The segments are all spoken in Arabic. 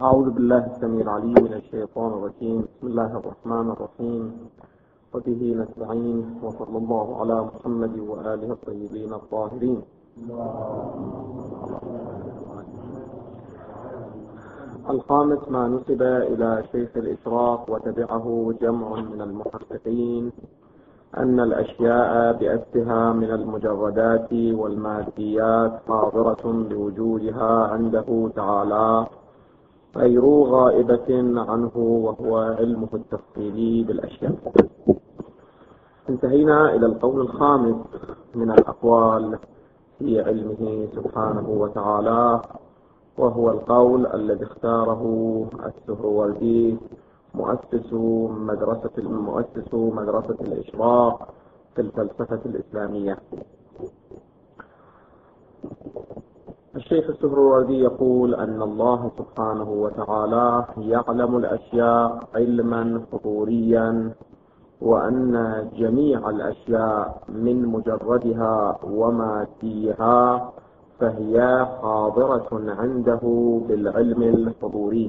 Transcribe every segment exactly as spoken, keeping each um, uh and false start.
أعوذ بالله السميع العليم من الشيطان الرجيم. بسم الله الرحمن الرحيم، وبه نستعين، وصلى الله على محمد وآله الطيبين الطاهرين. الخامس ما نسب إلى شيخ الإشراق وتبعه جمع من المحققين أن الأشياء بأسها من المجردات والماديات حاضرة بوجودها عنده تعالى غير غائبة عنه، وهو علمه التفصيلي بالأشياء. انتهينا إلى القول الخامس من الأقوال في علمه سبحانه وتعالى، وهو القول الذي اختاره السهروردي مؤسس مدرسة مؤسس مدرسة الإشراق في الفلسفة الإسلامية. الشيخ السهروردي يقول أن الله سبحانه وتعالى يعلم الأشياء علما فطوريا، وأن جميع الأشياء من مجردها وماديها فهي حاضرة عنده بالعلم الفطوري.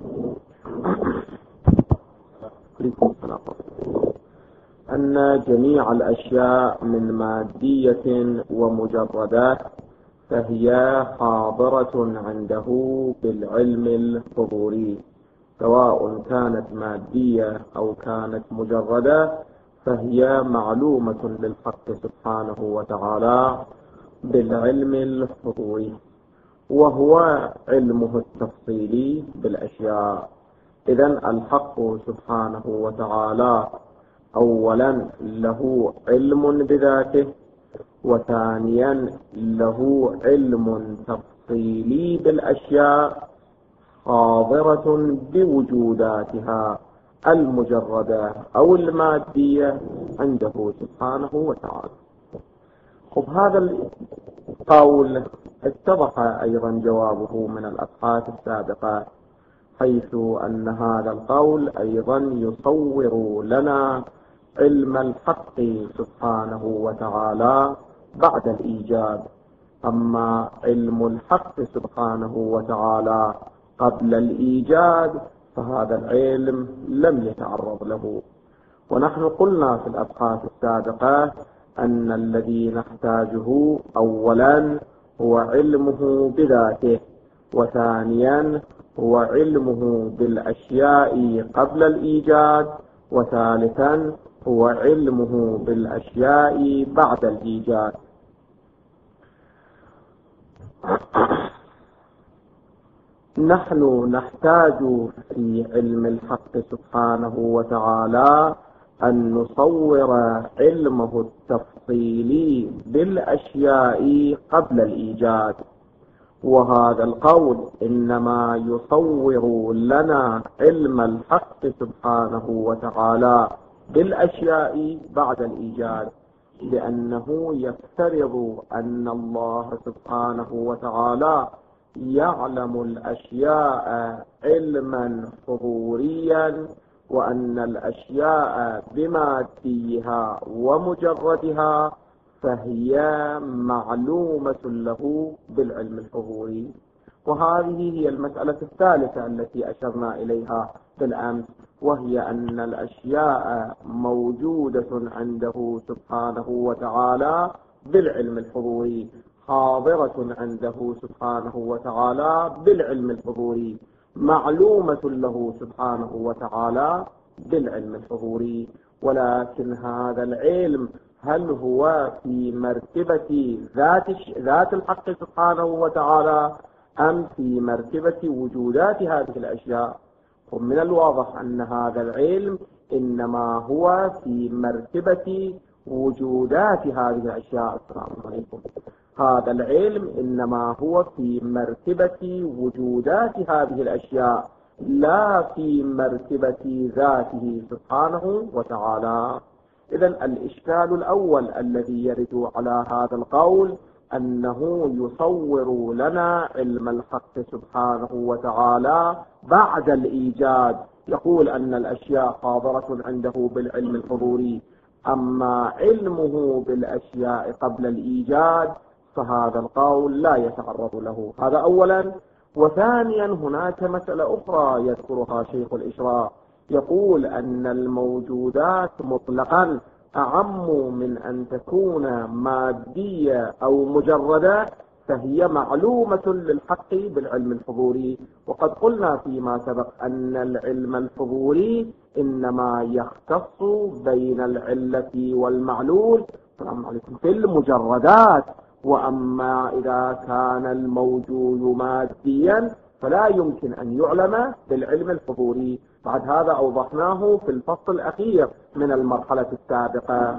أن جميع الأشياء من مادية ومجردات فهي حاضرة عنده بالعلم الحضوري، سواء كانت مادية أو كانت مجردة، فهي معلومة للحق سبحانه وتعالى بالعلم الحضوري، وهو علمه التفصيلي بالأشياء. إذن الحق سبحانه وتعالى أولا له علم بذاته، وثانيا له علم تفصيلي بالأشياء حاضرة بوجوداتها المجردة أو المادية عنده سبحانه وتعالى. خب هذا القول اتضح أيضا جوابه من الأبحاث السابقة، حيث أن هذا القول أيضا يصور لنا علم الحق سبحانه وتعالى بعد الإيجاد. أما علم الحق سبحانه وتعالى قبل الإيجاد فهذا العلم لم يتعرض له. ونحن قلنا في الأبحاث السابقة أن الذي نحتاجه أولا هو علمه بذاته، وثانيا هو علمه بالأشياء قبل الإيجاد، وثالثا هو علمه بالأشياء بعد الإيجاد. نحن نحتاج في علم الحق سبحانه وتعالى أن نصور علمه التفصيلي بالأشياء قبل الإيجاد، وهذا القول إنما يصور لنا علم الحق سبحانه وتعالى بالأشياء بعد الإيجاد، لأنه يفترض أن الله سبحانه وتعالى يعلم الأشياء علما حضوريا، وأن الأشياء بماديها ومجردها فهي معلومة له بالعلم الحضوري. وهذه هي المسألة الثالثة التي أشرنا إليها بالأمس، وهي أن الأشياء موجودة عنده سبحانه وتعالى بالعلم الحضوري، حاضرة عنده سبحانه وتعالى بالعلم الحضوري، معلومة له سبحانه وتعالى بالعلم الحضوري. ولكن هذا العلم هل هو في مرتبة ذات ذات الحق سبحانه وتعالى أم في مرتبة وجودات هذه الأشياء؟ ومن الواضح أن هذا العلم إنما هو في مرتبة وجودات هذه الأشياء. السلام عليكم. هذا العلم إنما هو في مرتبة وجودات هذه الأشياء، لا في مرتبة ذاته سبحانه وتعالى. إذن الإشكال الأول الذي يرد على هذا القول أنه يصور لنا علم الحق سبحانه وتعالى بعد الإيجاد، يقول أن الأشياء حاضرة عنده بالعلم الحضوري، أما علمه بالأشياء قبل الإيجاد فهذا القول لا يتعرض له. هذا أولا. وثانيا هناك مسألة أخرى يذكرها شيخ الإشراق، يقول أن الموجودات مطلقا أعم من أن تكون مادية أو مجردة، فهي معلومة للحق بالعلم الحضوري. وقد قلنا فيما سبق أن العلم الحضوري إنما يختص بين العلة والمعلول السلام عليكم في المجردات، وأما إذا كان الموجود ماديا فلا يمكن أن يعلم بالعلم الحضوري. بعد هذا أوضحناه في الفصل الأخير من المرحلة السابقة.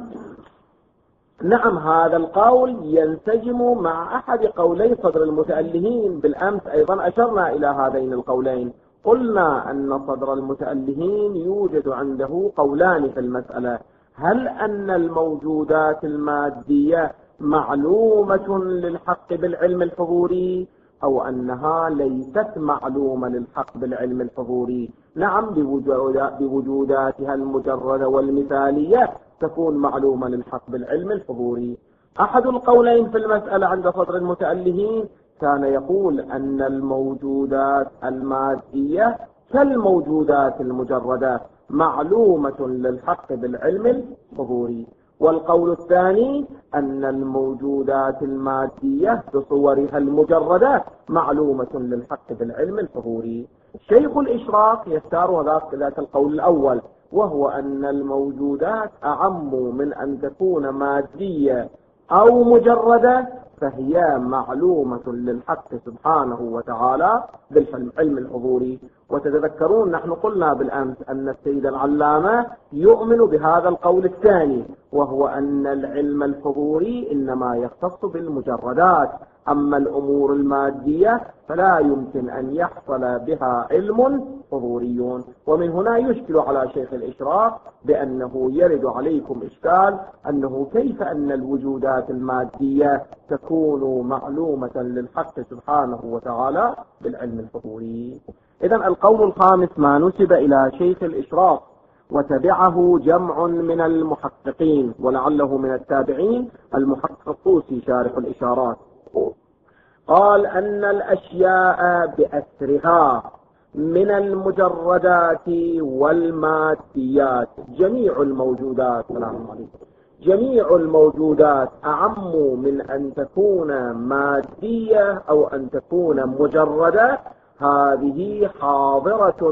نعم، هذا القول ينسجم مع أحد قولي صدر المتألهين. بالأمس أيضا أشرنا إلى هذين القولين، قلنا أن صدر المتألهين يوجد عنده قولان في المسألة: هل أن الموجودات المادية معلومة للحق بالعلم الحضوري أو أنها ليست معلومة للحق بالعلم الحضوري؟ نعم، بوجوداتها المجردة والمثالية تكون معلومة للحق بالعلم الحضوري. أحد القولين في المسألة عند صدر المتألهين كان يقول أن الموجودات المادية كالموجودات المجردة معلومة للحق بالعلم الحضوري، والقول الثاني أن الموجودات المادية بصورها المجردة معلومة للحق بالعلم الحضوري. شيخ الإشراق يختار ذاك القول الأول، وهو أن الموجودات أعم من أن تكون مادية أو مجردة، فهي معلومة للحق سبحانه وتعالى بالعلم الحضوري. وتتذكرون نحن قلنا بالأمس أن السيد العلامة يؤمن بهذا القول الثاني، وهو أن العلم الحضوري إنما يختص بالمجردات، أما الأمور المادية فلا يمكن أن يحصل بها علم حضوري. ومن هنا يشكل على شيخ الإشراق بأنه يرد عليكم إشكال أنه كيف أن الوجودات المادية تكون معلومة للحق سبحانه وتعالى بالعلم الحضوري. إذن القول الخامس ما نسب إلى شيخ الإشراق وتبعه جمع من المحققين ولعله من التابعين، المحقق الطوسي شارح الإشارات، قال أن الأشياء بأسرها من المجردات والماديات جميع الموجودات سلام عليكم جميع الموجودات أعم من أن تكون مادية أو أن تكون مجردة، هذه حاضرة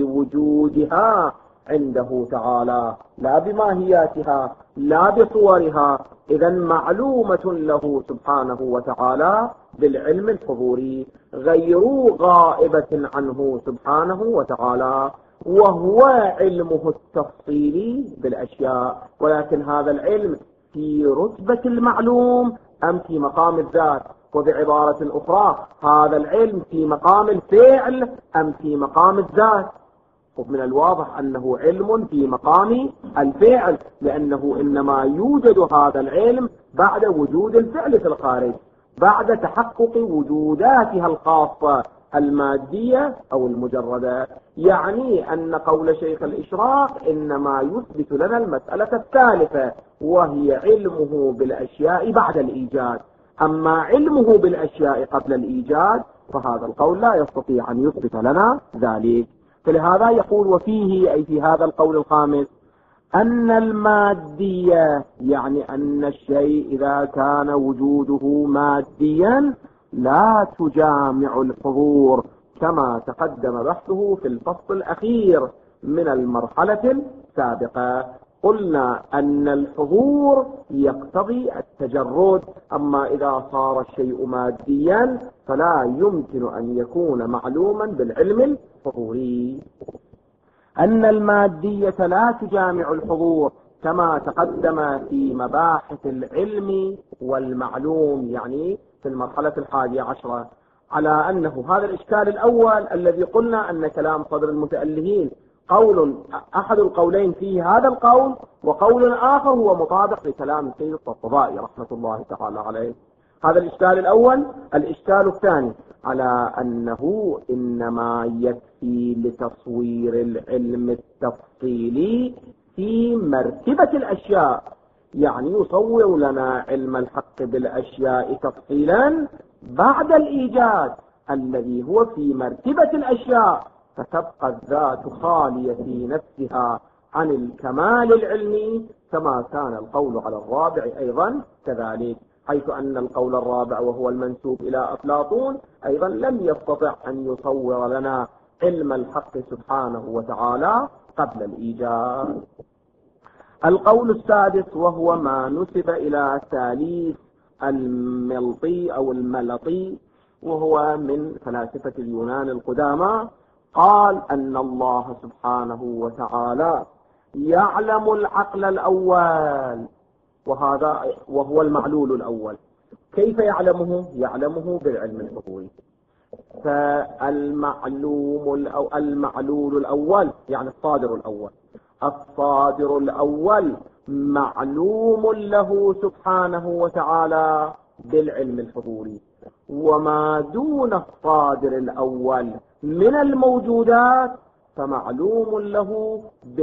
بوجودها عنده تعالى لا بماهياتها لا بصورها، إذن معلومة له سبحانه وتعالى بالعلم الحضوري، غير غائبة عنه سبحانه وتعالى، وهو علمه التفصيلي بالأشياء. ولكن هذا العلم في رتبة المعلوم أم في مقام الذات؟ وبعبارة أخرى هذا العلم في مقام الفعل أم في مقام الذات؟ ومن الواضح أنه علم في مقام الفعل، لأنه إنما يوجد هذا العلم بعد وجود الفعل في الخارج، بعد تحقق وجوداتها الخاصة المادية أو المجردة. يعني أن قول شيخ الإشراق إنما يثبت لنا المسألة الثالثة، وهي علمه بالأشياء بعد الإيجاد. أما علمه بالأشياء قبل الإيجاد فهذا القول لا يستطيع أن يثبت لنا ذلك. فلهذا يقول وفيه أي في هذا القول الخامس أن المادية، يعني أن الشيء إذا كان وجوده ماديا لا تجامع الحضور، كما تقدم بحثه في الفصل الأخير من المرحلة السابقة. قلنا أن الحضور يقتضي التجرد، أما إذا صار الشيء ماديا فلا يمكن أن يكون معلوما بالعلم الحضوري. أن المادية لا تجامع الحضور كما تقدم في مباحث العلم والمعلوم، يعني في المرحلة الحادية عشرة، على أنه هذا الإشكال الأول الذي قلنا أن كلام صدر المتألهين قول أحد القولين فيه هذا القول، وقول آخر هو مطابق لكلام السيد الطبطبائي رحمة الله تعالى عليه. هذا الإشكال الأول. الإشكال الثاني على أنه إنما يكفي لتصوير العلم التفصيلي في مرتبة الأشياء، يعني يصور لنا علم الحق بالأشياء تفصيلا بعد الإيجاد، الذي هو في مرتبة الأشياء، فتبقى الذات خالية في نفسها عن الكمال العلمي، كما كان القول على الرابع أيضا كذلك، حيث أن القول الرابع وهو المنسوب إلى أفلاطون أيضا لم يستطع أن يصور لنا علم الحق سبحانه وتعالى قبل الإيجاد. القول السادس وهو ما نسب إلى ثاليث الملطي أو الملطي، وهو من فلاسفة اليونان القدامى، قال أن الله سبحانه وتعالى يعلم العقل الأول، وهذا وهو المعلول الأول. كيف يعلمه؟ يعلمه بالعلم الحضوري. فالمعلوم أو المعلول الأول يعني الصادر الأول، الصادر الأول معلوم له سبحانه وتعالى بالعلم الحضوري، وما دون الصادر الأول من الموجودات فمعلوم له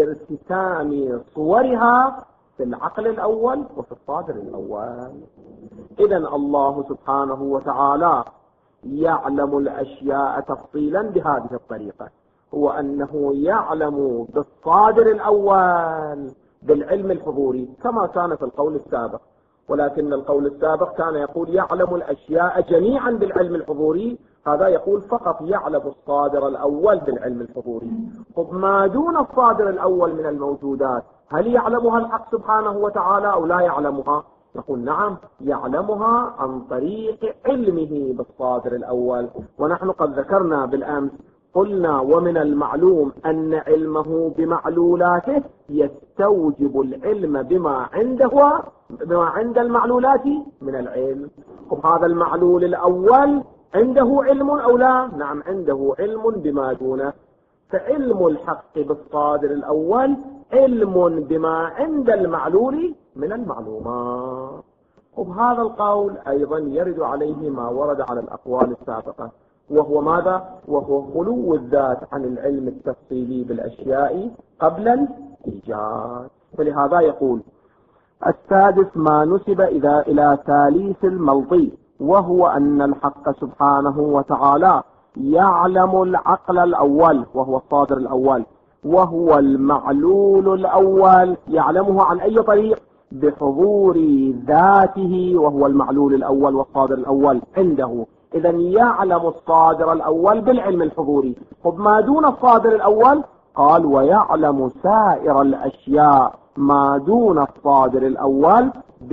بارتسام صورها في العقل الأول وفي الصادر الأول. إذن الله سبحانه وتعالى يعلم الأشياء تفصيلا بهذه الطريقة، هو أنه يعلم بالصادر الأول بالعلم الحضوري كما كان في القول السابق، ولكن القول السابق كان يقول يعلم الأشياء جميعا بالعلم الحضوري، هذا يقول فقط يعلم الصادر الأول بالعلم الحضوري. طب ما دون الصادر الأول من الموجودات هل يعلمها الحق سبحانه وتعالى أو لا يعلمها؟ نقول نعم، يعلمها عن طريق علمه بالصادر الأول. ونحن قد ذكرنا بالأمس قلنا ومن المعلوم أن علمه بمعلولاته يستوجب العلم بما عنده بما عند المعلولات من العلم. وهذا المعلول الأول عنده علم أو لا؟ نعم، عنده علم بما دونه. فعلم الحق بالصادر الأول علم بما عند المعلول من المعلومات. وبهذا القول أيضا يرد عليه ما ورد على الأقوال السابقة، وهو ماذا؟ وهو خلو الذات عن العلم التفصيلي بالأشياء قبل الإيجاد. فلهذا يقول السادس ما نسب إذا إلى ثاليث الملطي، وهو أن الحق سبحانه وتعالى يعلم العقل الأول وهو الصادر الأول، وهو المعلول الأول، يعلمه عن أي طريق؟ بحضور ذاته، وهو المعلول الأول والصادر الأول عنده. إذن يعلم الصادر الأول بالعلم الحضوري. طب ما دون الصادر الأول؟ قال ويعلم سائر الأشياء ما دون الصادر الأول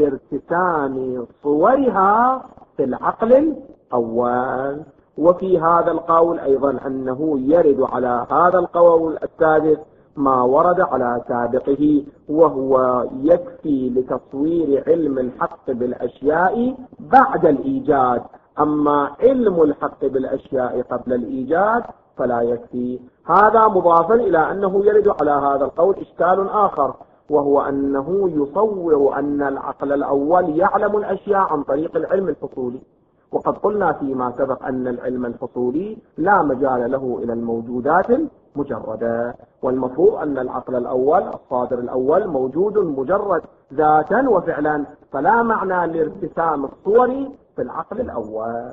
بارتسام صورها في العقل الأول. وفي هذا القول أيضا أنه يرد على هذا القول السادس ما ورد على سابقه، وهو يكفي لتصوير علم الحق بالأشياء بعد الإيجاد، أما علم الحق بالأشياء قبل الإيجاد فلا يكفي. هذا مضافا إلى أنه يرد على هذا القول إشكال آخر، وهو أنه يصور أن العقل الأول يعلم الأشياء عن طريق العلم الفصولي، وقد قلنا فيما سبق أن العلم الفصولي لا مجال له إلى الموجودات مجردة، والمفروض أن العقل الأول الصادر الأول موجود مجرد ذاتا وفعلا، فلا معنى لارتسام الصور في العقل الأول.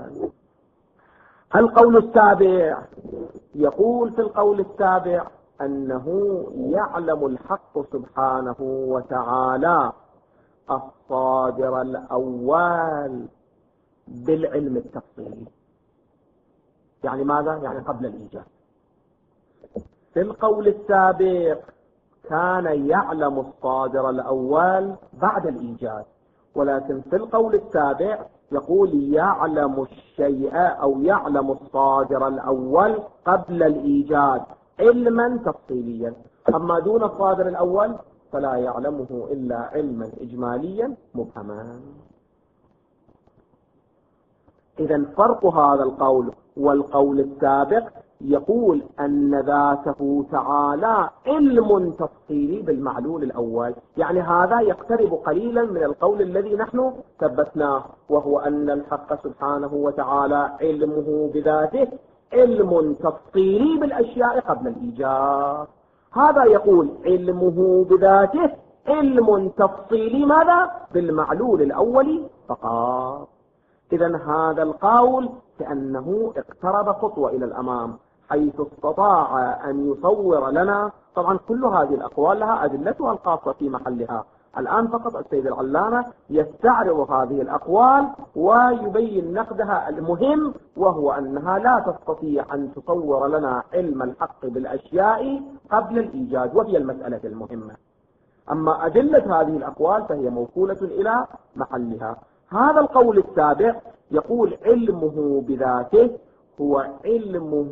القول السابع يقول في القول السابع أنه يعلم الحق سبحانه وتعالى الصادر الأول بالعلم التفصيلي. يعني ماذا؟ يعني قبل الإيجاد. في القول السابق كان يعلم الصادر الأول بعد الإيجاد، ولكن في القول السابع يقول يعلم الشيء أو يعلم الصادر الأول قبل الإيجاد علما تفصيليا، أما دون الصادر الأول فلا يعلمه إلا علما إجماليا مبهما. إذن فرق هذا القول والقول السابق يقول أن ذاته تعالى علم تفصيلي بالمعلول الأول، يعني هذا يقترب قليلا من القول الذي نحن ثبتناه، وهو أن الحق سبحانه وتعالى علمه بذاته علم تفصيلي بالأشياء قبل الإيجاد. هذا يقول علمه بذاته علم تفصيلي ماذا؟ بالمعلول الأول فقط. إذن هذا القول كأنه اقترب خطوة إلى الأمام، حيث استطاع أن يصور لنا. طبعا كل هذه الأقوال لها أدلتها الخاصة في محلها. الآن فقط السيد العلامة يستعرض هذه الأقوال ويبين نقدها المهم، وهو أنها لا تستطيع أن تصور لنا علم الحق بالأشياء قبل الإيجاد، وهي المسألة المهمة. أما أدلة هذه الأقوال فهي موصولة إلى محلها. هذا القول السابق يقول علمه بذاته هو علمه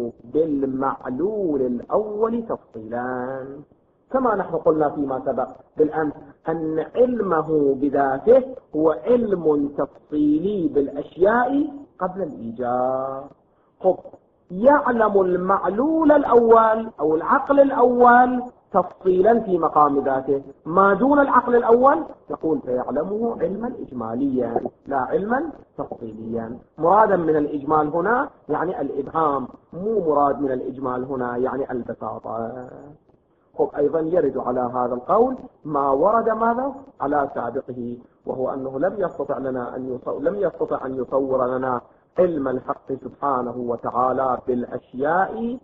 بالمعلول الأول تفصيلا، كما نحن قلنا فيما سبق بالأمس أن علمه بذاته هو علم تفصيلي بالأشياء قبل الإيجاد. خب، يعلم المعلول الأول أو العقل الأول تفصيلا في مقام ذاته، ما دون العقل الأول يقول فيعلمه علما إجماليا لا علما تفصيليا. مرادا من الإجمال هنا يعني الإبهام، مو مراد من الإجمال هنا يعني البساطة. خب، أيضا يرد على هذا القول ما ورد ماذا على سابقه، وهو أنه لم يستطع لنا أن يصور لم يستطع أن يصور لنا علم الحق سبحانه وتعالى بالأشياء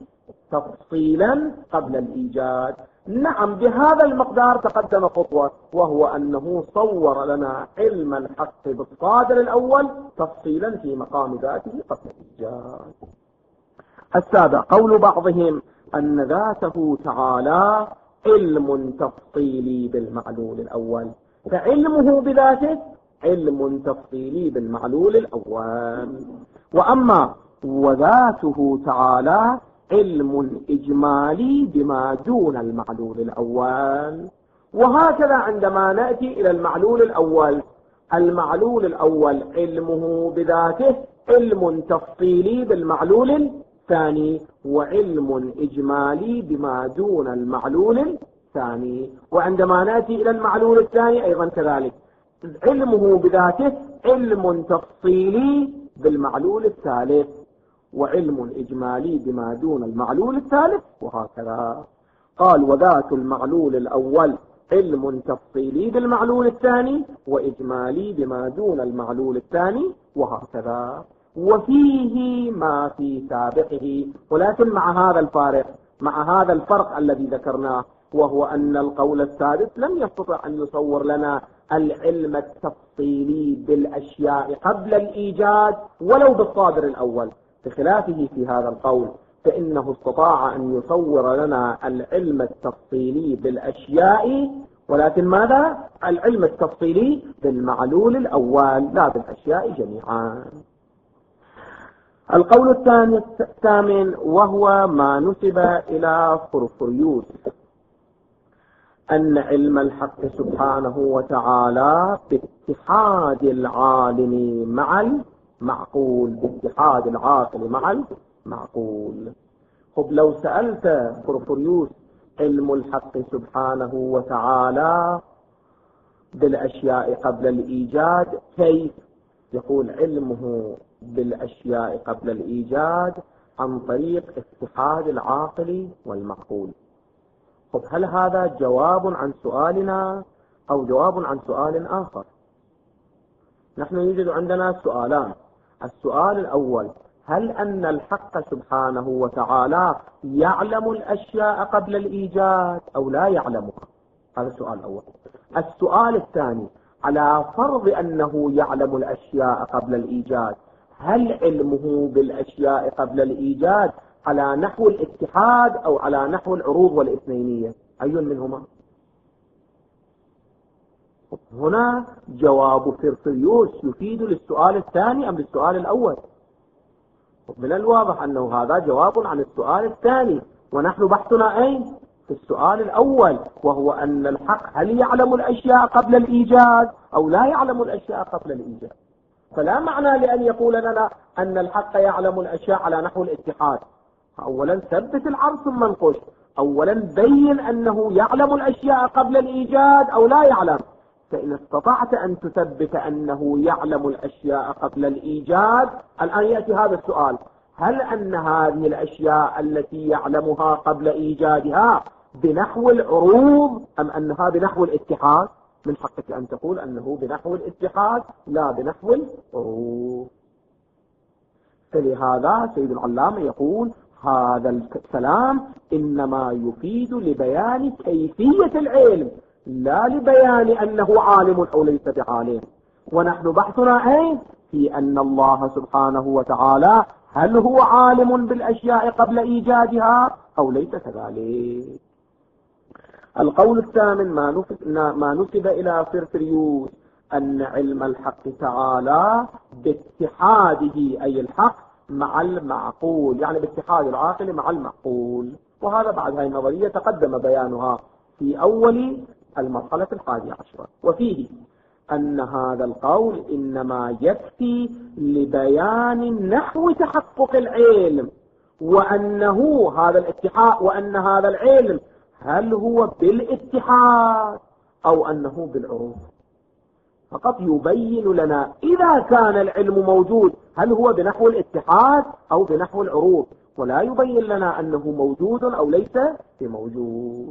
تفصيلا قبل الإيجاد. نعم، بهذا المقدار تقدم خطوة، وهو أنه صور لنا علم الحق بالصادر الأول تفصيلا في مقام ذاته قبل الإيجاد. السابع قول بعضهم أن ذاته تعالى علم تفصيلي بالمعلول الأول، فعلمه بذاته علم تفصيلي بالمعلول الأول. وأما وذاته تعالى علم إجمالي بما دون المعلول الأول. وهكذا عندما نأتي إلى المعلول الأول، المعلول الأول علمه بذاته علم تفصيلي بالمعلول الثاني، وعلم إجمالي بما دون المعلول الثاني. وعندما نأتي إلى المعلول الثاني أيضا كذلك، علمه بذاته علم تفصيلي بالمعلول الثالث، وعلم إجمالي بما دون المعلول الثالث، وهكذا. قال وذات المعلول الأول علم تفصيلي بالمعلول الثاني، وإجمالي بما دون المعلول الثاني، وهكذا. وفيه ما في سابقه، ولكن مع هذا الفارق مع هذا الفرق الذي ذكرناه، وهو أن القول السادس لم يستطع أن يصور لنا العلم التفصيلي بالأشياء قبل الإيجاد ولو بالصادر الأول، بخلافه في هذا القول فإنه استطاع أن يصور لنا العلم التفصيلي بالأشياء، ولكن ماذا؟ العلم التفصيلي بالمعلول الأول لا بالأشياء جميعا. القول الثاني الثامن وهو ما نسب إلى فرفريوس، أن علم الحق سبحانه وتعالى باتحاد العالم مع المعقول، باتحاد العاقل مع المعقول. خب، لو سألت فرفريوس علم الحق سبحانه وتعالى بالأشياء قبل الإيجاد كيف؟ يقول علمه بالأشياء قبل الإيجاد عن طريق اتحاد العاقل والمعقول. طب هل هذا جواب عن سؤالنا أو جواب عن سؤال آخر؟ نحن يوجد عندنا سؤالان. السؤال الأول، هل أن الحق سبحانه وتعالى يعلم الأشياء قبل الإيجاد أو لا يعلمها؟ هذا السؤال الأول. السؤال الثاني، على فرض أنه يعلم الأشياء قبل الإيجاد، هل علمه بالأشياء قبل الإيجاد على نحو الاتحاد أو على نحو العروض والاثنينية؟ أي منهما؟ هنا جواب فرفريوس يفيد للسؤال الثاني أم للسؤال الأول؟ من الواضح أنه هذا جواب عن السؤال الثاني، ونحن بحثنا أين؟ في السؤال الأول، وهو أن الحق هل يعلم الأشياء قبل الإيجاد أو لا يعلم الأشياء قبل الإيجاد. فلا معنى لأن يقول لنا أن الحق يعلم الأشياء على نحو الاتحاد. أولا ثبت العرض ثم انقش. أولا بين أنه يعلم الأشياء قبل الإيجاد أو لا يعلم. فإن استطعت أن تثبت أنه يعلم الأشياء قبل الإيجاد، الآن يأتي هذا السؤال، هل أن هذه الأشياء التي يعلمها قبل إيجادها بنحو العروض أم أنها بنحو الاتحاد؟ من حقك أن تقول أنه بنحو الاتحاد لا بنحو العروض. فلهذا سيد العلامة يقول هذا الكلام إنما يفيد لبيان كيفية العلم لا لبيان أنه عالم أو ليس بعالم. ونحن بحثنا أين؟ في أن الله سبحانه وتعالى هل هو عالم بالأشياء قبل إيجادها أو ليس كذلك. القول الثامن ما نسب إلى فرفريوس أن علم الحق تعالى باتحاده أي الحق مع المعقول، يعني باتحاد العاقل مع المعقول. وهذا بعد هذه النظرية تقدم بيانها في أول المرحلة الحادية عشرة. وفيه أن هذا القول إنما يكفي لبيان نحو تحقق العلم، وأنه هذا الاتحاد وأن هذا العلم هل هو بالاتحاد أو أنه بالعروض. فقط يبين لنا إذا كان العلم موجود هل هو بنحو الاتحاد أو بنحو العروض، ولا يبين لنا أنه موجود أو ليس بموجود.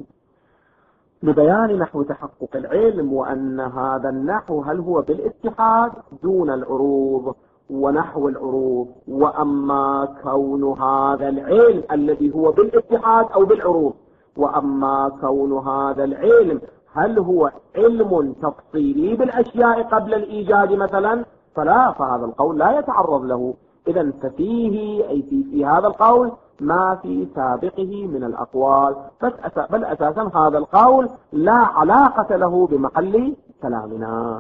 لبيان نحو تحقق العلم وأن هذا النحو هل هو بالاتحاد دون العروض ونحو العروض. وأما كون هذا العلم الذي هو بالاتحاد أو بالعروض، وأما كون هذا العلم هل هو علم تفصيلي بالأشياء قبل الإيجاد مثلا، فلا، فهذا القول لا يتعرض له. إذن ففيه أي في, في هذا القول ما في سابقه من الأقوال، بل أساسا هذا القول لا علاقة له بمحل كلامنا.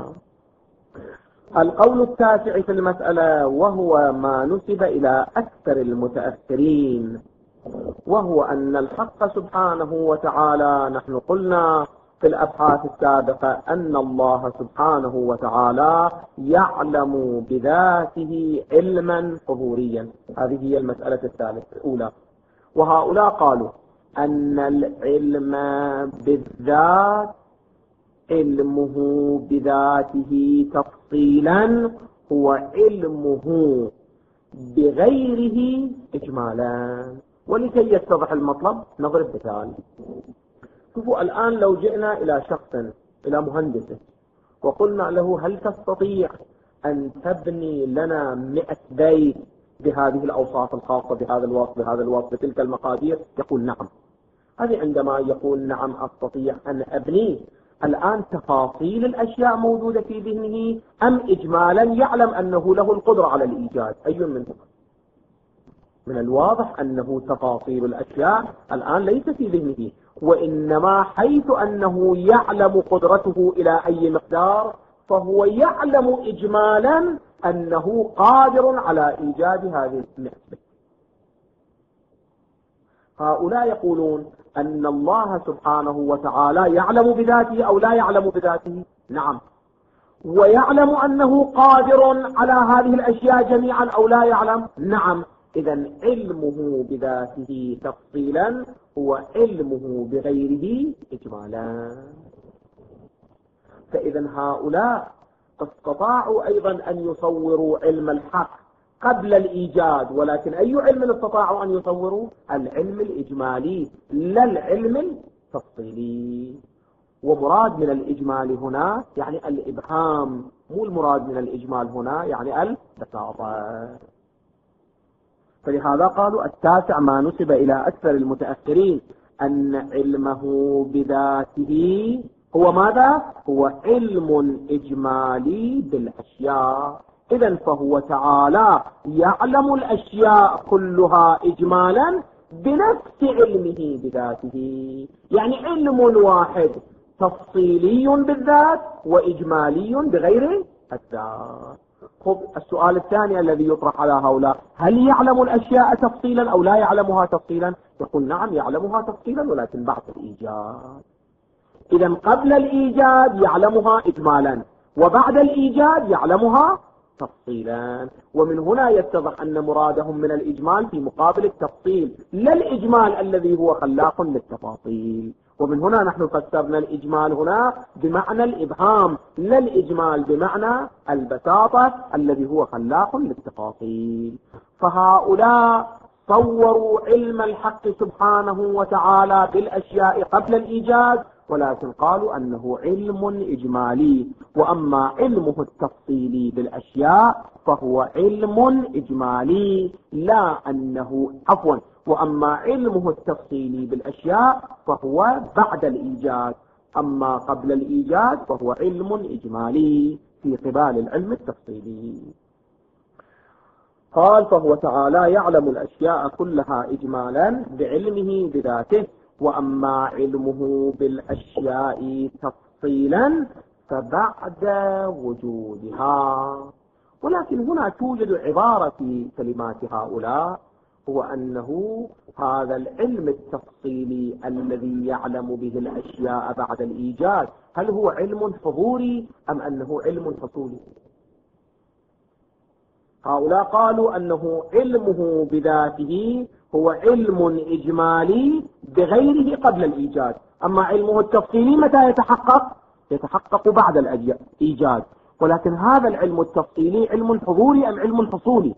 القول التاسع في المسألة وهو ما نسب إلى أكثر المتأخرين، وهو أن الحق سبحانه وتعالى، نحن قلنا في الأبحاث السابقة أن الله سبحانه وتعالى يعلم بذاته علما ظهوريا. هذه هي المسألة الثالثة الأولى. وهؤلاء قالوا أن العلم بالذات علمه بذاته تفصيلا هو علمه بغيره إجمالا. ولكي يتضح المطلب نضرب مثال. شوفوا الآن لو جئنا إلى شخص إلى مهندس وقلنا له هل تستطيع أن تبني لنا مئة بيت بهذه الأوصاف الخاصة بهذا الوصف بهذا الوصف بتلك المقادير، يقول نعم. هذه عندما يقول نعم أستطيع أن أبني، الآن تفاصيل الأشياء موجودة في ذهنه أم إجمالا يعلم أنه له القدرة على الإيجاد؟ أي منهم؟ من الواضح أنه تفاصيل الأشياء الآن ليس في ذهنه، وإنما حيث أنه يعلم قدرته إلى أي مقدار فهو يعلم إجمالا أنه قادر على إيجاد هذه النسبة. هؤلاء يقولون أن الله سبحانه وتعالى يعلم بذاته أو لا يعلم بذاته؟ نعم. ويعلم أنه قادر على هذه الأشياء جميعا أو لا يعلم؟ نعم. إذن علمه بذاته تفصيلا هو علمه بغيره إجمالا. فإذن هؤلاء استطاعوا أيضا أن يصوروا علم الحق قبل الإيجاد، ولكن أي علم استطاعوا أن يصوروا؟ العلم الإجمالي لا العلم التفصيلي. ومراد من الإجمال هنا يعني الإبهام، مو المراد من الإجمال هنا يعني البساطة. فلهذا قالوا التاسع ما نسب إلى أكثر المتأخرين أن علمه بذاته هو ماذا؟ هو علم إجمالي بالأشياء. إذن فهو تعالى يعلم الأشياء كلها إجمالا بنفس علمه بذاته، يعني علم واحد تفصيلي بالذات وإجمالي بغير الذات. خب السؤال الثاني الذي يطرح على هؤلاء، هل يعلم الأشياء تفصيلا أو لا يعلمها تفصيلا؟ يقول نعم يعلمها تفصيلا ولكن بعد الإيجاد. إذن قبل الإيجاد يعلمها إجمالا، وبعد الإيجاد يعلمها تفصيلا. ومن هنا يتضح أن مرادهم من الإجمال في مقابل التفصيل، لا الإجمال الذي هو خلاق للتفاصيل. ومن هنا نحن فسرنا الإجمال هنا بمعنى الإبهام، لا الإجمال بمعنى البساطة الذي هو خلاق للتفاصيل. فهؤلاء صوروا علم الحق سبحانه وتعالى بالأشياء قبل الإيجاد، ولكن قالوا أنه علم إجمالي، وأما علمه التفصيلي بالأشياء فهو علم إجمالي لا أنه عفوا وأما علمه التفصيلي بالأشياء فهو بعد الإيجاد، أما قبل الإيجاد فهو علم إجمالي في قبال العلم التفصيلي. قال فهو تعالى يعلم الأشياء كلها إجمالا بعلمه بذاته، وأما علمه بالأشياء تفصيلا فبعد وجودها. ولكن هنا توجد عبارة في كلمات هؤلاء، هو أنه هذا العلم التفصيلي الذي يعلم به الأشياء بعد الإيجاد هل هو علم حضوري أم أنه علم حصولي؟ هؤلاء قالوا أنه علمه بذاته هو علم إجمالي بغيره قبل الإيجاد، أما علمه التفصيلي متى يتحقق؟ يتحقق بعد الإيجاد. ولكن هذا العلم التفصيلي علم حضوري أم علم حصولي؟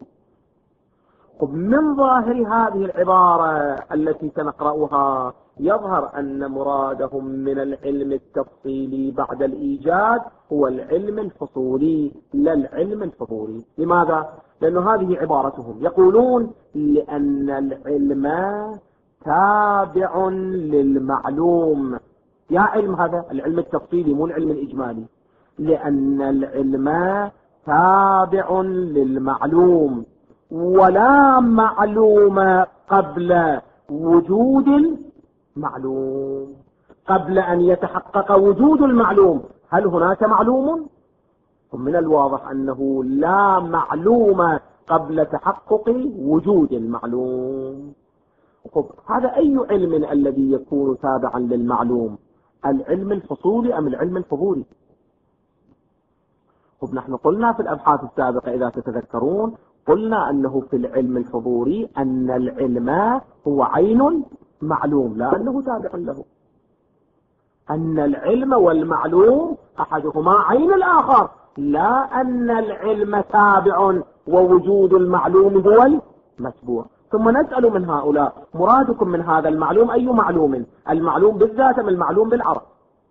من ظاهر هذه العبارة التي سنقرأها يظهر أن مرادهم من العلم التفصيلي بعد الإيجاد هو العلم الحصولي لا العلم الحضوري. لماذا؟ لأن هذه عبارتهم، يقولون لأن العلم تابع للمعلوم. يا علم هذا العلم التفصيلي مو العلم الإجمالي، لأن العلم تابع للمعلوم ولا معلوم قبل وجود المعلوم. قبل أن يتحقق وجود المعلوم هل هناك معلوم؟ ومن الواضح أنه لا معلوم قبل تحقق وجود المعلوم. هذا أي علم الذي يكون تابعا للمعلوم؟ العلم الحصولي أم العلم الحضوري؟ طب نحن قلنا في الأبحاث السابقة إذا تتذكرون قلنا أنه في العلم الحضوري أن العلم هو عين معلوم لا أنه تابع له، أن العلم والمعلوم أحدهما عين الآخر، لا أن العلم تابع ووجود المعلوم هو المتبوع. ثم نسأل من هؤلاء مرادكم من هذا المعلوم أي معلوم؟ المعلوم بالذات أم المعلوم بالعرض؟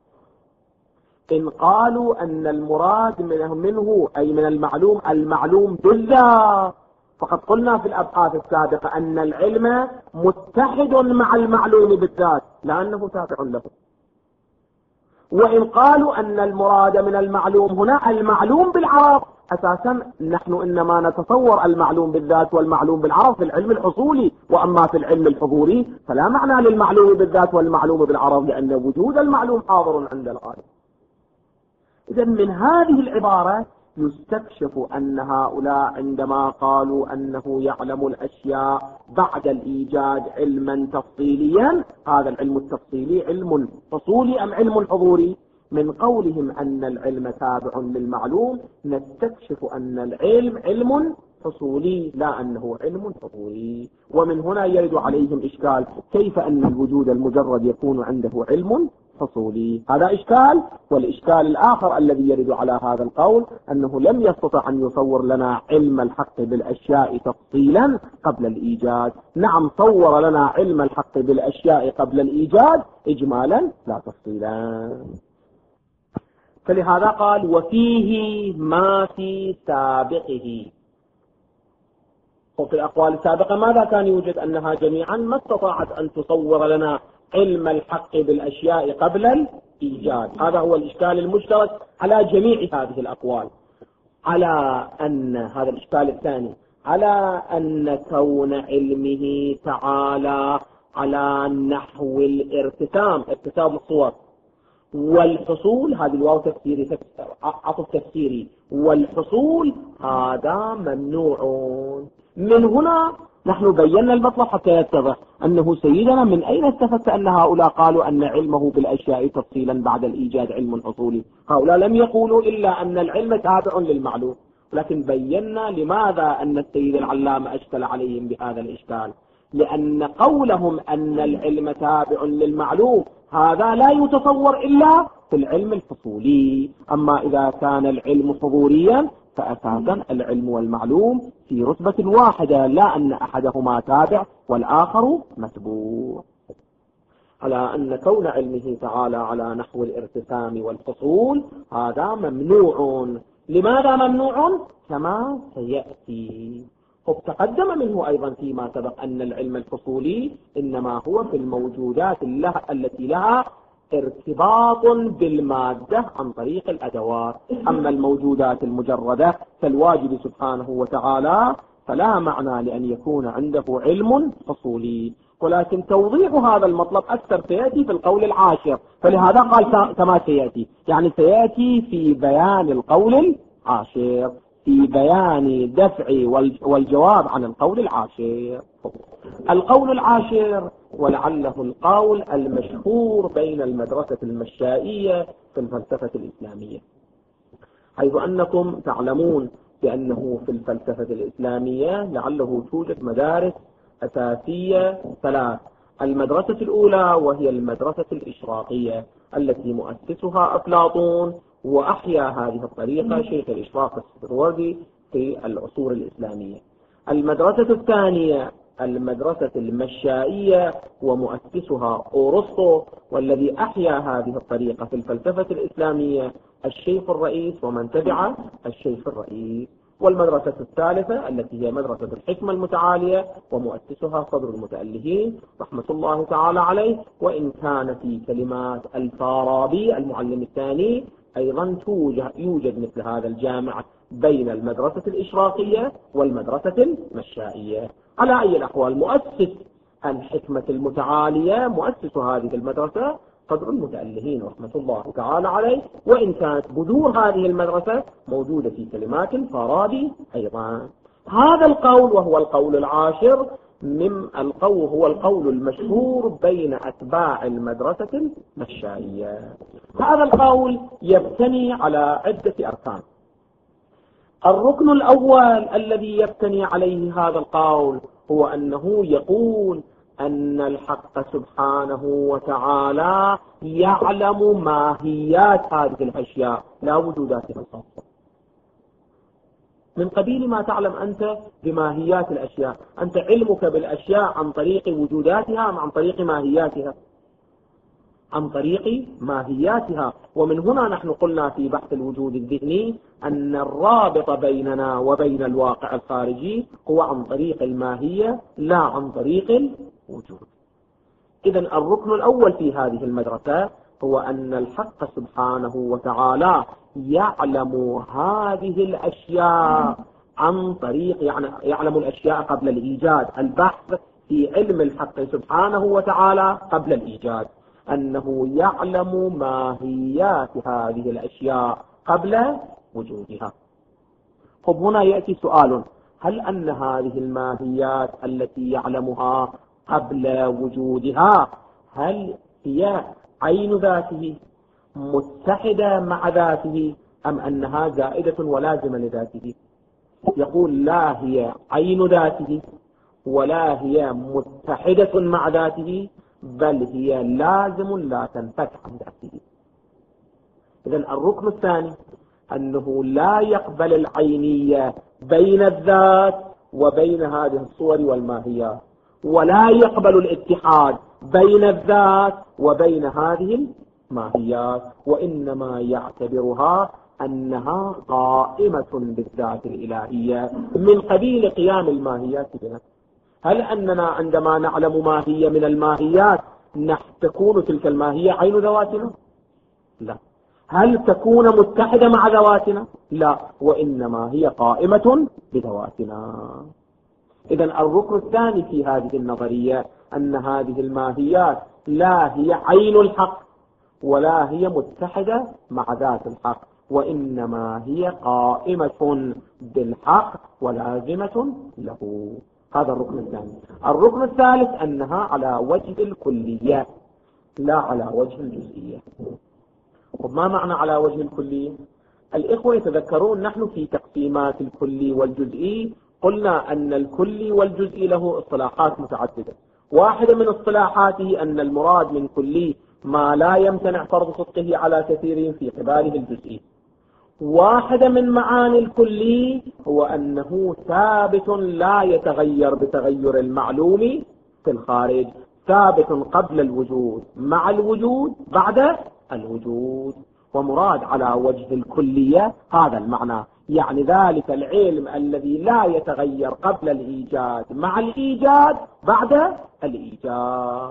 إن قالوا أن المراد منه, منه أي من المعلوم المعلوم بالذات فقد قلنا في الأبحاث السابقة أن العلم متحد مع المعلوم بالذات لأنه تابع له. وإن قالوا أن المراد من المعلوم هنا المعلوم بالعرض، أساسا نحن إنما نتصور المعلوم بالذات والمعلوم بالعرض في العلم الحصولي، وأما في العلم الحضوري فلا معنى للمعلوم بالذات والمعلوم بالعرض لأن وجود المعلوم حاضر عند الغالب. إذا من هذه العبارة يستكشف أن هؤلاء عندما قالوا أنه يعلم الأشياء بعد الإيجاد علما تفصيليا، هذا العلم التفصيلي علم حصولي أم علم حضوري؟ من قولهم أن العلم تابع للمعلوم نستكشف أن العلم علم حصولي لا أنه علم حضوري. ومن هنا يرد عليهم إشكال كيف أن الوجود المجرد يكون عنده علم حصولي؟ هذا إشكال. والإشكال الآخر الذي يرد على هذا القول أنه لم يستطع أن يصور لنا علم الحق بالأشياء تفصيلا قبل الإيجاد. نعم صور لنا علم الحق بالأشياء قبل الإيجاد إجمالا لا تفصيلا. فلهذا قال وفيه ما في سابقه. وفي الأقوال السابقة ماذا كان يوجد؟ أنها جميعا ما استطاعت أن تصور لنا علم الحق بالأشياء قبل الإيجاد. هذا هو الإشكال المشترك على جميع هذه الأقوال، على أن هذا الإشكال الثاني على أن كون علمه تعالى على نحو الارتسام، ارتسام الصور والحصول، هذه الواو تفسيري عطف تفسيري، والحصول هذا ممنوع. من هنا نحن بينا المطلب حتى يتضح أنه سيدنا من أين استفدت أن هؤلاء قالوا أن علمه بالأشياء تفصيلا بعد الإيجاد علم حصولي؟ هؤلاء لم يقولوا إلا أن العلم تابع للمعلوم، لكن بينا لماذا أن السيد العلامة أشكل عليهم بهذا الإشكال، لأن قولهم أن العلم تابع للمعلوم هذا لا يتصور إلا في العلم الحصولي. أما إذا كان العلم حضوريا فأساسا العلم والمعلوم في رتبة واحدة، لا أن أحدهما تابع والآخر متبوع. على أن كون علمه تعالى على نحو الارتسام والفصول هذا ممنوع. لماذا ممنوع؟ كما سيأتي. تقدم منه أيضا فيما سبق أن العلم الفصولي إنما هو في الموجودات التي لها ارتباط بالمادة عن طريق الأدوات. أما الموجودات المجردة كالواجب سبحانه وتعالى فلا معنى لأن يكون عنده علم فصولي. ولكن توضيح هذا المطلب أكثر سيأتي في القول العاشر، فلهذا قال كما سيأتي، يعني سيأتي في بيان القول العاشر، في بيان دفع والجواب عن القول العاشر. القول العاشر ولعله القول المشهور بين المدرسة المشائية في الفلسفة الإسلامية، حيث أنكم تعلمون بأنه في الفلسفة الإسلامية لعله توجد مدارس أساسية ثلاث. المدرسة الأولى وهي المدرسة الإشراقية التي مؤسسها أفلاطون، وأحيا هذه الطريقة شيخ الإشراق السفروردي في العصور الإسلامية. المدرسة الثانية المدرسة المشائية ومؤسسها أورسطو، والذي أحيا هذه الطريقة في الفلسفة الإسلامية الشيخ الرئيس ومن تبع الشيخ الرئيس. والمدرسة الثالثة التي هي مدرسة الحكمة المتعالية ومؤسسها صدر المتألهين رحمة الله تعالى عليه، وإن كان في كلمات الفارابي المعلم الثاني أيضا يوجد مثل هذا الجامع بين المدرسة الإشراقية والمدرسة المشائية. على أي الأحوال مؤسس الحكمة المتعالية مؤسس هذه المدرسة صدر المتألهين رحمة الله تعالى عليه، وإن كانت بذور هذه المدرسة موجودة في كلمات الفارابي أيضا. هذا القول وهو القول العاشر من القول هو القول المشهور بين أتباع المدرسة المشائية. هذا القول يبتني على عدة أركان. الركن الأول الذي يبتني عليه هذا القول هو أنه يقول أن الحق سبحانه وتعالى يعلم ماهيات هذه الأشياء لا وجوداتها الخاصة، من قبيل ما تعلم أنت بماهيات الأشياء. أنت علمك بالأشياء عن طريق وجوداتها أم عن طريق ماهياتها؟ عن طريق ماهياتها. ومن هنا نحن قلنا في بحث الوجود الذهني أن الرابط بيننا وبين الواقع الخارجي هو عن طريق الماهية لا عن طريق الوجود. إذن الركن الأول في هذه المدرسة هو أن الحق سبحانه وتعالى يعلم هذه الأشياء عن طريق، يعني يعلم الأشياء قبل الإيجاد. البحث في علم الحق سبحانه وتعالى قبل الإيجاد، أنه يعلم ماهيات هذه الأشياء قبل وجودها. طب هنا يأتي سؤال: هل أن هذه الماهيات التي يعلمها قبل وجودها هل هي عين ذاته متحدة مع ذاته أم أنها زائدة ولازمة لذاته؟ يقول لا هي عين ذاته ولا هي متحدة مع ذاته، بل هي لازم لا تنفك عن ذاته. إذن الركن الثاني أنه لا يقبل العينية بين الذات وبين هذه الصور والماهيات، ولا يقبل الاتحاد بين الذات وبين هذه الماهيات، وإنما يعتبرها أنها قائمة بالذات الإلهية من قبيل قيام الماهيات بها. هل أننا عندما نعلم ماهية من الماهيات تكون تلك الماهية عين ذواتنا؟ لا. هل تكون متحدة مع ذواتنا؟ لا، وإنما هي قائمة بذواتنا. إذن الركن الثاني في هذه النظرية أن هذه الماهيات لا هي عين الحق ولا هي متحدة مع ذات الحق، وإنما هي قائمة بالحق ولازمة له. هذا الركن الثاني. الركن الثالث أنها على وجه الكلية لا على وجه الجزئية. وما معنى على وجه الكلية؟ الإخوة يتذكرون نحن في تقسيمات الكلي والجزئي قلنا أن الكلي والجزئي له اصطلاحات متعددة. واحدة من اصطلاحاته أن المراد من كلي ما لا يمتنع فرض صدقه على كثير في قباله الجزئي. واحدة من معاني الكلي هو أنه ثابت لا يتغير بتغير المعلوم في الخارج، ثابت قبل الوجود مع الوجود بعد الوجود، ومراد على وجه الكلية هذا المعنى، يعني ذلك العلم الذي لا يتغير قبل الإيجاد مع الإيجاد بعد الإيجاد.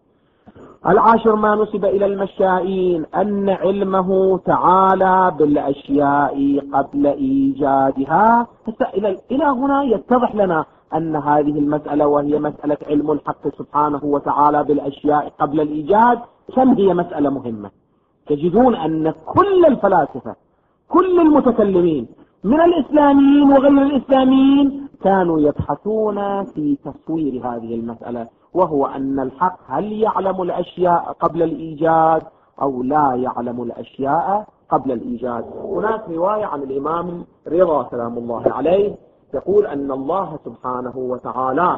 العاشر ما نسب إلى المشائين أن علمه تعالى بالأشياء قبل إيجادها. إلى هنا يتضح لنا أن هذه المسألة وهي مسألة علم الحق سبحانه وتعالى بالأشياء قبل الإيجاد كم هي مسألة مهمة. تجدون أن كل الفلاسفة كل المتكلمين من الإسلاميين وغير الإسلاميين كانوا يبحثون في تصوير هذه المسألة، وهو أن الحق هل يعلم الأشياء قبل الإيجاد أو لا يعلم الأشياء قبل الإيجاد. هناك رواية عن الإمام رضا سلام الله عليه يقول أن الله سبحانه وتعالى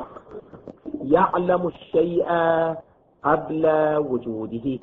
يعلم الشيء قبل وجوده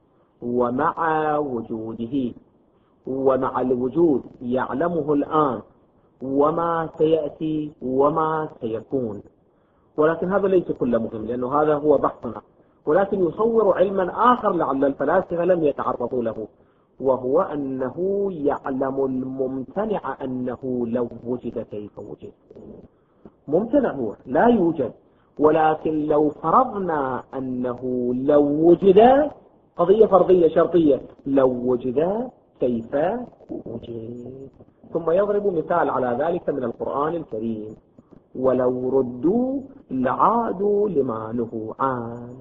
ومع وجوده ومع الوجود يعلمه الآن وما سيأتي وما سيكون. ولكن هذا ليس كل مهم لأنه هذا هو بحثنا، ولكن يصور علما آخر لعل الفلاسفة لم يتعرضوا له، وهو أنه يعلم الممتنع أنه لو وجد كيف وجد. ممتنع هو لا يوجد، ولكن لو فرضنا أنه لو وجد قضية فرضية شرطية، لو وجد كيف وجد. ثم يضرب مثال على ذلك من القرآن الكريم: ولو ردوا لعادوا لما نهوا عنه.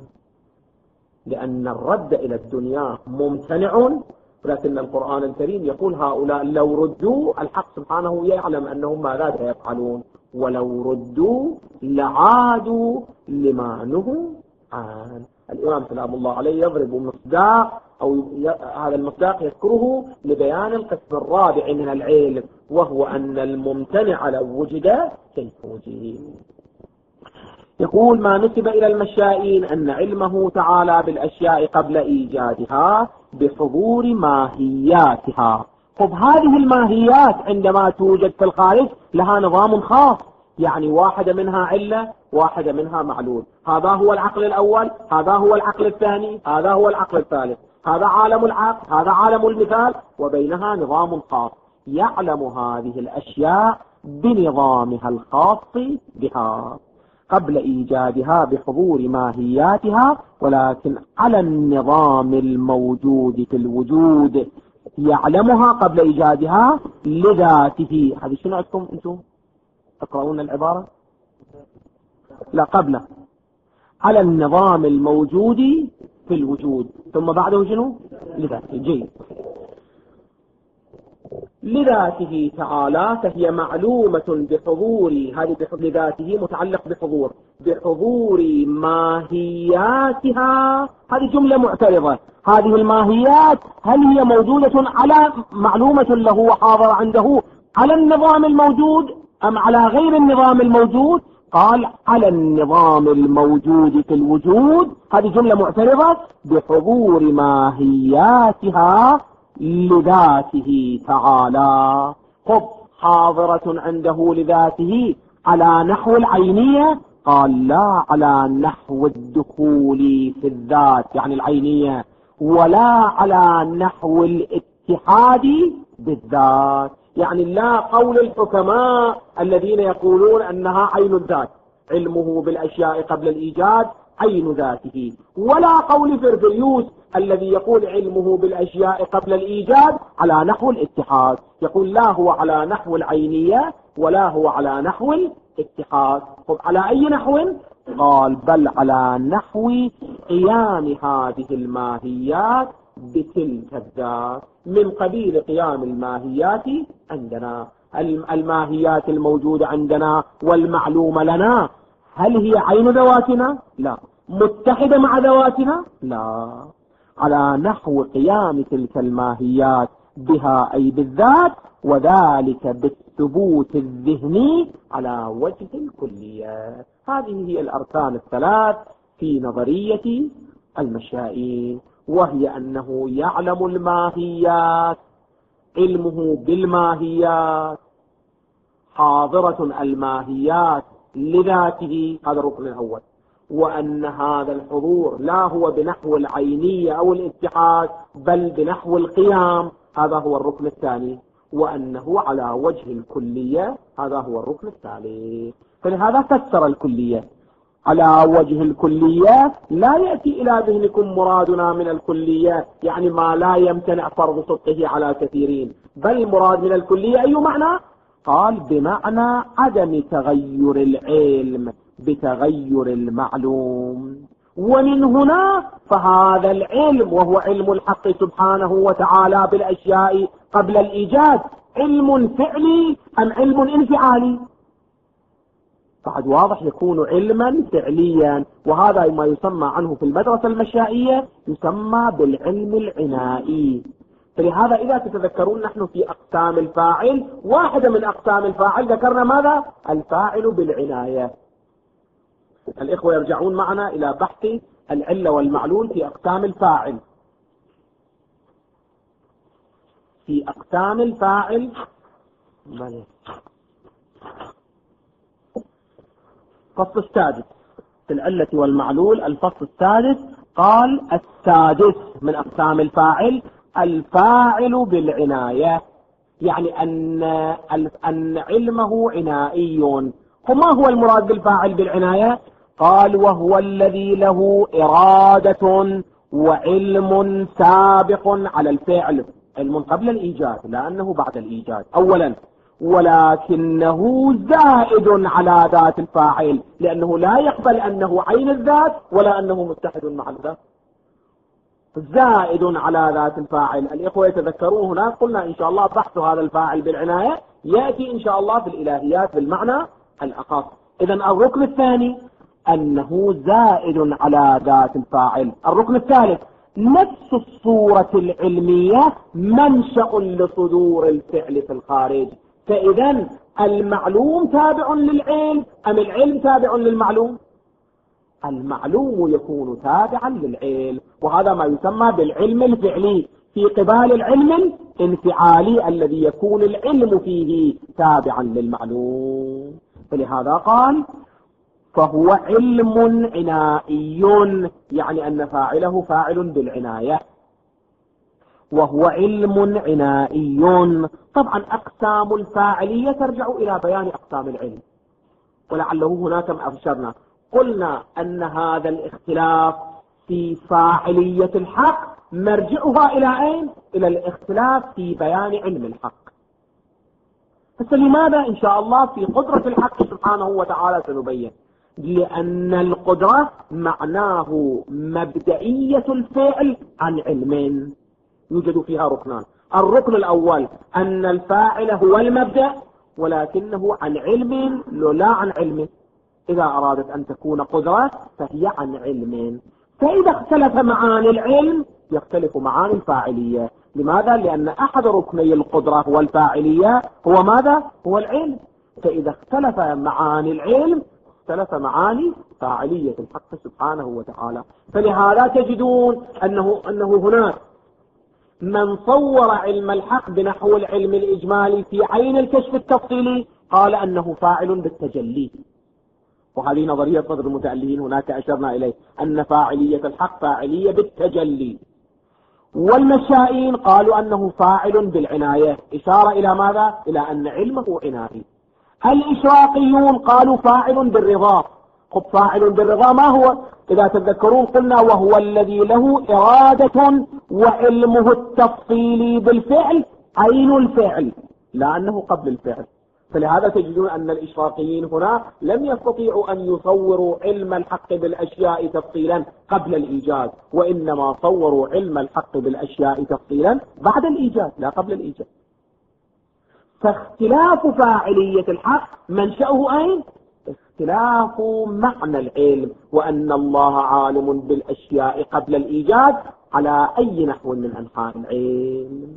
لأن الرد إلى الدنيا ممتنع، ولكن القرآن الكريم يقول هؤلاء لو ردوا، الحق سبحانه يعلم أنهم ماذا سيفعلون، ولو ردوا لعادوا لما نهوا عنه. الإمام سلام الله عليه يضرب مصداق أو هذا المصداق يذكره لبيان القسم الرابع من العلم، وهو أن الممتنع لو وجد كيف وجد. يقول: ما نسب إلى المشائين أن علمه تعالى بالأشياء قبل إيجادها بحضور ماهياتها. طب هذه الماهيات عندما توجد في الخارج لها نظام خاص، يعني واحدة منها علة واحدة منها معلول. هذا هو العقل الأول، هذا هو العقل الثاني، هذا هو العقل الثالث، هذا عالم العقل، هذا عالم المثال، وبينها نظام خاص يعلم هذه الأشياء بنظامها الخاص بها قبل إيجادها بحضور ماهياتها، ولكن على النظام الموجود في الوجود يعلمها قبل إيجادها لذاته. هذه شنو عندكم أنتم تقرؤون العبارة؟ لا، قبل على النظام الموجود في الوجود، ثم بعده شنو؟ لذاته. جيد. لذاته تعالى فهي معلومة بحضور، هذه لذاته متعلق بحضور، بحضور ماهياتها. هذه جملة معترضة. هذه الماهيات هل هي موجودة على معلومة له وحاضر عنده على النظام الموجود أم على غير النظام الموجود؟ قال على النظام الموجود في الوجود. هذه جملة معترضة بحضور ماهياتها لذاته تعالى. خب حاضرة عنده لذاته على نحو العينية؟ قال لا، على نحو الدخول في الذات يعني العينية، ولا على نحو الاتحاد بالذات، يعني لا قول الحكماء الذين يقولون أنها عين الذات، علمه بالأشياء قبل الإيجاد عين ذاته، ولا قول فرفريوس الذي يقول علمه بالأشياء قبل الإيجاد على نحو الاتحاد، يقول لا هو على نحو العينية ولا هو على نحو الاتحاد. طب على أي نحو؟ قال بل على نحو قيام هذه الماهيات بتلك الذات، من قبيل قيام الماهيات عندنا. الماهيات الموجودة عندنا والمعلومة لنا هل هي عين ذواتنا؟ لا. متحدة مع ذواتنا؟ لا. على نحو قيام تلك الماهيات بها أي بالذات، وذلك بالثبوت الذهني على وجه الكلية. هذه هي الأركان الثلاث في نظرية المشائين، وهي أنه يعلم الماهيات، علمه بالماهيات، حاضرة الماهيات لذاته، هذا الركن الأول. وأن هذا الحضور لا هو بنحو العينية أو الاتحاد بل بنحو القيام، هذا هو الركن الثاني، وأنه على وجه الكلية، هذا هو الركن الثالث. فلهذا فسر الكلية على وجه الكلية. لا يأتي إلى ذهنكم مرادنا من الكلية يعني ما لا يمتنع فرض صدقه على كثيرين، بل مراد من الكلية أي معنى؟ قال بمعنى عدم تغير العلم بتغير المعلوم. ومن هنا فهذا العلم وهو علم الحق سبحانه وتعالى بالأشياء قبل الإيجاد علم فعلي أم علم انفعالي؟ بعد واضح يكون علما فعليا، وهذا ما يسمى عنه في المدرسة المشائية يسمى بالعلم العنائي. فلهذا إذا تتذكرون نحن في أقسام الفاعل، واحدة من أقسام الفاعل ذكرنا ماذا؟ الفاعل بالعناية. الإخوة يرجعون معنا إلى بحث العلة والمعلول في أقسام الفاعل. في أقسام الفاعل الفصل السادس في العلة والمعلول، الفصل السادس قال السادس من أقسام الفاعل الفاعل بالعناية، يعني أن أن علمه عنائي. وما هو المراد بالفاعل بالعناية؟ قال وهو الذي له إرادة وعلم سابق على الفعل، علم قبل الإيجاد لأنه بعد الإيجاد أولا، ولكنه زائد على ذات الفاعل لأنه لا يقبل أنه عين الذات ولا أنه متحد مع الذات، زائد على ذات الفاعل. الإخوة يتذكرون هنا قلنا إن شاء الله بحث هذا الفاعل بالعناية يأتي إن شاء الله في الإلهيات بالمعنى الأخص. إذن الركن الثاني أنه زائد على ذات الفاعل. الركن الثالث نفس الصورة العلمية منشأ لصدور الفعل في الخارج. فإذا المعلوم تابع للعلم أم العلم تابع للمعلوم؟ المعلوم يكون تابعا للعلم، وهذا ما يسمى بالعلم الفعلي في قبال العلم الانفعالي الذي يكون العلم فيه تابعا للمعلوم. فلهذا قال فهو علم عنائي، يعني أن فاعله فاعل بالعناية، وهو علم عنائي. طبعا أقسام الفاعلية ترجع إلى بيان أقسام العلم، ولعله هناك ما أفشرنا قلنا أن هذا الاختلاف في فاعلية الحق مرجعها إلى أين؟ إلى الاختلاف في بيان علم الحق. فلماذا إن شاء الله في قدرة الحق سبحانه وتعالى سنبين؟ لأن القدرة معناه مبدئية الفعل عن علم يوجد فيها ركنان. الركن الأول أن الفاعل هو المبدأ ولكنه عن علم لا عن علم. إذا أرادت أن تكون قدرة فهي عن علم. فإذا اختلف معاني العلم يختلف معاني الفاعلية. لماذا؟ لأن أحد ركني القدرة والفاعلية هو ماذا؟ هو العلم. فإذا اختلف معاني العلم اختلف معاني فاعلية الحق سبحانه وتعالى. فلهذا تجدون أنه, أنه هناك من صور علم الحق بنحو العلم الإجمالي في عين الكشف التفصيلي قال أنه فاعل بالتجلي، وهذه نظرية صدر المتألهين هناك أشرنا إليه أن فاعلية الحق فاعلية بالتجلي. والمشائين قالوا أنه فاعل بالعناية، إشارة إلى ماذا؟ إلى أن علمه عنائي. الإشراقيون قالوا فاعل بالرضا. خب فاعل بالرضا ما هو؟ إذا تذكرون قلنا وهو الذي له إرادة وعلمه التفصيلي بالفعل عين الفعل لا أنه قبل الفعل. فلهذا تجدون أن الإشراقيين هنا لم يستطيعوا أن يصوروا علم الحق بالأشياء تفصيلا قبل الإيجاد، وإنما صوروا علم الحق بالأشياء تفصيلا بعد الإيجاد لا قبل الإيجاد. فاختلاف فاعلية الحق منشأه أين؟ اختلاف معنى العلم، وأن الله عالم بالأشياء قبل الإيجاد على أي نحو من أنحاء العلم.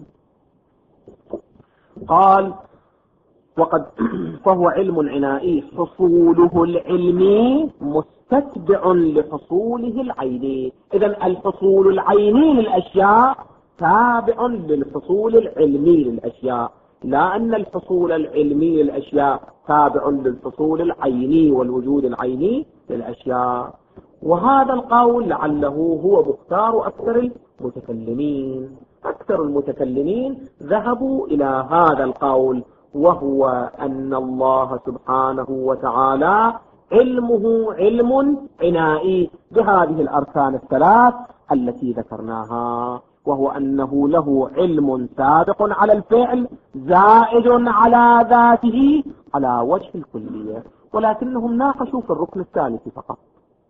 قال وقد فهو علم عنائي حصوله العلمي مستتبع لحصوله العيني. إذن الحصول العيني للأشياء تابع للحصول العلمي للأشياء، لا أن الحصول العلمي للأشياء تابع للحصول العيني والوجود العيني للأشياء. وهذا القول لعله هو مختار أكثر المتكلمين. أكثر المتكلمين ذهبوا إلى هذا القول، وهو أن الله سبحانه وتعالى علمه علم عنائي بهذه الأركان الثلاث التي ذكرناها، وهو أنه له علم سابق على الفعل زائد على ذاته على وجه الكلية. ولكنهم ناقشوا في الركن الثالث فقط،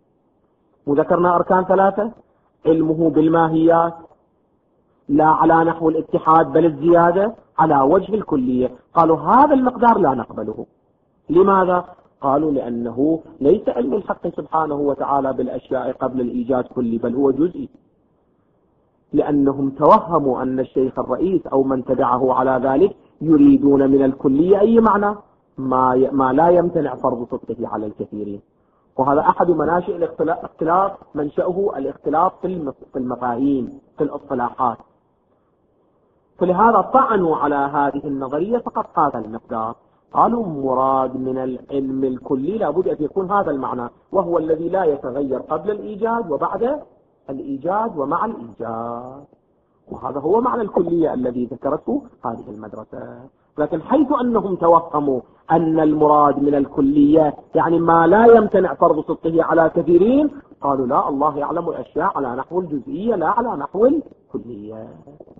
وذكرنا أركان ثلاثة: علمه بالماهيات لا على نحو الاتحاد بل الزيادة على وجه الكلية. قالوا هذا المقدار لا نقبله. لماذا؟ قالوا لأنه ليس علم الحق سبحانه وتعالى بالأشياء قبل الإيجاد كلي، بل هو جزئي، لأنهم توهموا أن الشيخ الرئيس أو من تبعه على ذلك يريدون من الكلية أي معنى ما, ي... ما لا يمتنع فرض صدقه على الكثيرين. وهذا أحد مناشئ الاختلاف، منشأه الاختلاف في المفاهيم في الاصطلاحات. فلهذا طعنوا على هذه النظرية فقط هذا المقدار. قالوا مراد من العلم الكلي لابد أن يكون هذا المعنى، وهو الذي لا يتغير قبل الإيجاد وبعد الإيجاد ومع الإيجاد، وهذا هو معنى الكلية الذي ذكرته هذه المدرسة. لكن حيث أنهم توهموا أن المراد من الكلية يعني ما لا يمتنع فرض صدقه على كثيرين، قالوا لا، الله يعلم الأشياء على نحو الجزئية لا على نحو الكلية.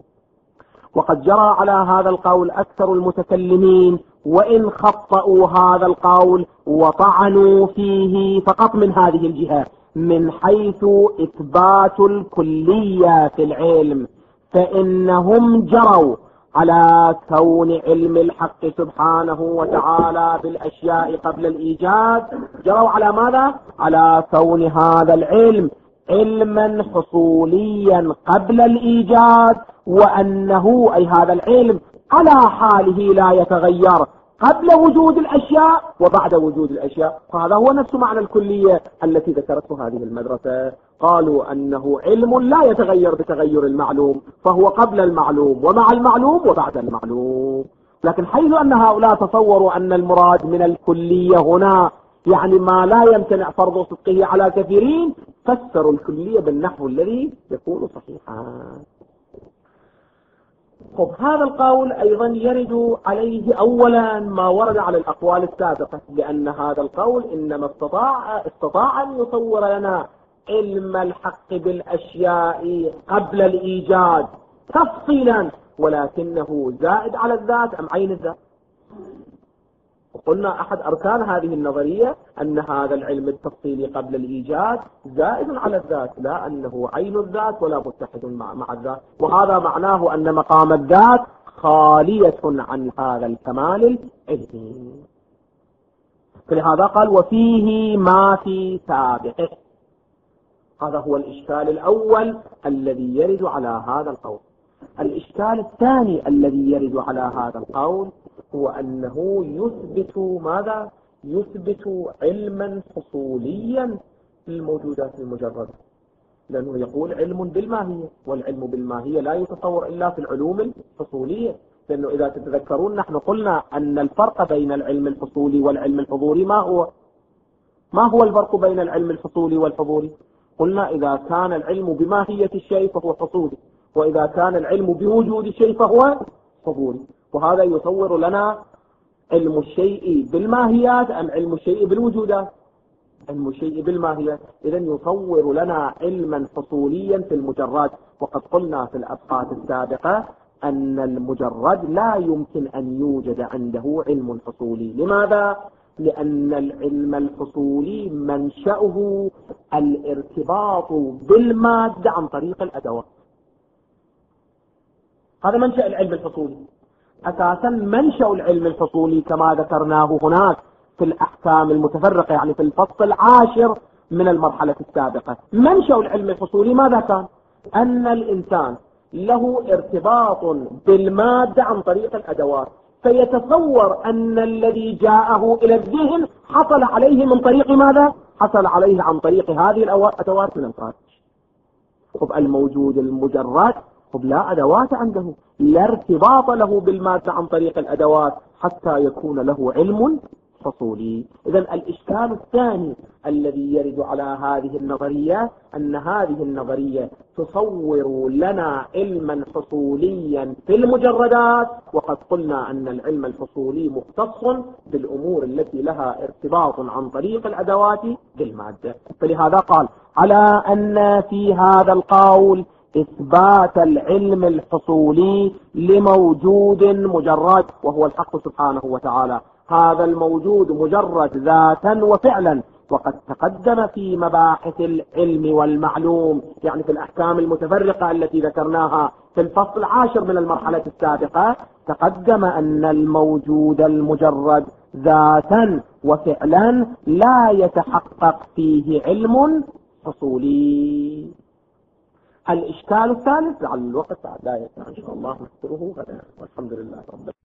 وقد جرى على هذا القول أكثر المتكلمين، وإن خطأوا هذا القول وطعنوا فيه فقط من هذه الجهة من حيث إثبات الكلية في العلم، فإنهم جروا على كون علم الحق سبحانه وتعالى بالأشياء قبل الإيجاد، جروا على ماذا؟ على كون هذا العلم علما حصوليا قبل الإيجاد، وأنه أي هذا العلم على حاله لا يتغير قبل وجود الأشياء وبعد وجود الأشياء. فهذا هو نفس معنى الكلية التي ذكرته هذه المدرسة. قالوا أنه علم لا يتغير بتغير المعلوم، فهو قبل المعلوم ومع المعلوم وبعد المعلوم. لكن حيث أن هؤلاء تصوروا أن المراد من الكلية هنا يعني ما لا يمتنع فرض صدقه على كثيرين، فسروا الكلية بالنحو الذي يكون صحيحا. خب هذا القول أيضا يرد عليه أولا ما ورد على الأقوال السابقة، لأن هذا القول إنما استطاع, استطاع أن يصور لنا علم الحق بالأشياء قبل الإيجاد تفصيلا، ولكنه زائد على الذات أم عين الذات. وقلنا أحد أركان هذه النظرية أن هذا العلم التفصيلي قبل الإيجاد زائد على الذات، لا أنه عين الذات ولا متحد مع, مع الذات. وهذا معناه أن مقام الذات خالية عن هذا الكمال العلمي. فلهذا قال وفيه ما في سابقه. هذا هو الإشكال الأول الذي يرد على هذا القول. الإشكال الثاني الذي يرد على هذا القول هو أنه يثبت ماذا؟ يثبت علما حصوليا للموجودات المجردة، لأنه يقول علم بالماهية، والعلم بالماهية لا يتصور إلا في العلوم الحصولية. لأنه إذا تتذكرون نحن قلنا أن الفرق بين العلم الحصولي والعلم الحضوري ما هو؟ ما هو الفرق بين العلم الحصولي والحضوري؟ قلنا إذا كان العلم بماهية الشيء فهو حصولي، وإذا كان العلم بوجود الشيء فهو حضوري. وهذا يصور لنا علم الشيء بالماهيات أم علم الشيء بالوجودات؟ علم الشيء بالماهيات. إذن يصور لنا علما حصوليا في المجرد. وقد قلنا في الأبحاث السابقة أن المجرد لا يمكن أن يوجد عنده علم حصولي. لماذا؟ لأن العلم الحصولي منشأه الارتباط بالمادة عن طريق الأدوات. هذا منشأ العلم الحصولي. أساسا منشأ العلم الحصولي كما ذكرناه هناك في الأحكام المتفرقة، يعني في الفصل العاشر من المرحلة السابقة، منشأ العلم الحصولي ماذا كان؟ أن الإنسان له ارتباط بالمادة عن طريق الأدوات، فيتصور أن الذي جاءه إلى الذهن حصل عليه من طريق ماذا؟ حصل عليه عن طريق هذه الأدوات من الخارج. خب الموجود المجرد خب لا أدوات عنده، لا ارتباط له بالمادة عن طريق الأدوات حتى يكون له علم حصولي. إذن الإشكال الثاني الذي يرد على هذه النظرية أن هذه النظرية تصور لنا علما حصوليا في المجردات، وقد قلنا أن العلم الحصولي مختص بالأمور التي لها ارتباط عن طريق الأدوات بالمادة. فلهذا قال على أن في هذا القول إثبات العلم الحصولي لموجود مجرد وهو الحق سبحانه وتعالى. هذا الموجود مجرد ذاتا وفعلا، وقد تقدم في مباحث العلم والمعلوم، يعني في الأحكام المتفرقة التي ذكرناها في الفصل العاشر من المرحلة السابقة، تقدم أن الموجود المجرد ذاتا وفعلا لا يتحقق فيه علم حصولي. الإشكال الثالث على الوقت لا يسمع إن شاء الله نذكره غدا، والحمد لله رب العالمين.